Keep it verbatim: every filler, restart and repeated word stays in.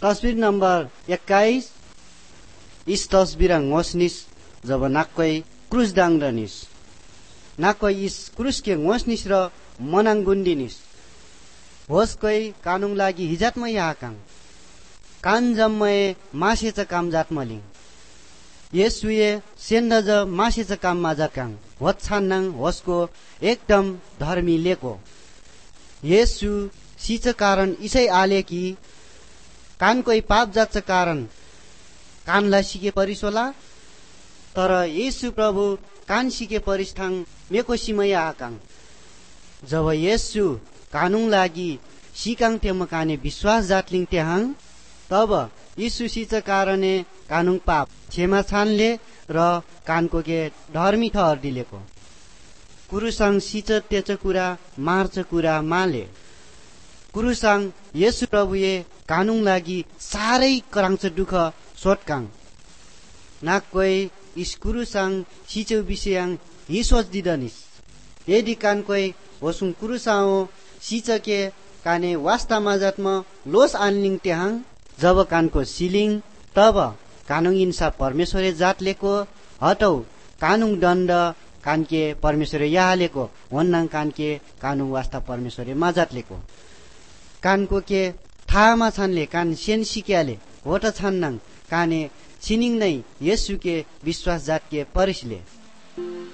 तस्बिर नम्बर एक्काइस इस तस्बिर ngosnis जब नाक्कै क्रुस दांग्रनिस नाक्कै इस क्रुस के ngosnis र मनांगुन्दिनिस होस्कै कानुङ लागि हिजातमै याकाङ कान जम्मय मासेच काम जातमलिङ येसुए सेन्डज मासेच काम माजाकाङ वच्छान्नाङ होस्को एकदम धर्मी लेको येसु सीच कारण इसै आले कि कान कोई पाप जातच कारण कानलाई सिके परिसोला तर येसु प्रभु कान सिके परिस्थाङ मेको सिमय आकाङ जब येसु कानुङ लागि सिकाङ तेम काने विश्वास जातलिङ त्यहाङ तब यीशु सिच कारणे कानुङ पाप क्षमा छानले र कानको के धर्मी ठहर दिलेको कुरुसाङ सिच तेच कुरा मार्च कुरा माले कुरुसाङ येसु प्रभुए कानुङ लागि सारै कराङच दुख सोटकाङ नाक्कै इस कुरुसाङ सिचौ विषयाङ हिसोच दिदनिस यदि कानकै होसुङ कुरुसाओ सिचके काने वास्ता माजातमा लोस आन्लिङ त्यहाङ जब कानको सिलिङ तब कानुङ इन्सा परमेश्वरे जातलेको हटौ कानुङ दण्ड कानके परमेश्वरे याहालेको वन्नाङ कानके कानुङ वास्ता परमेश्वरे माजातलेको कानको के थामा छानले कान सेन सिक्याले होट छान्नाङ काने छिनिङ नै येसुके विश्वास जातके परिसले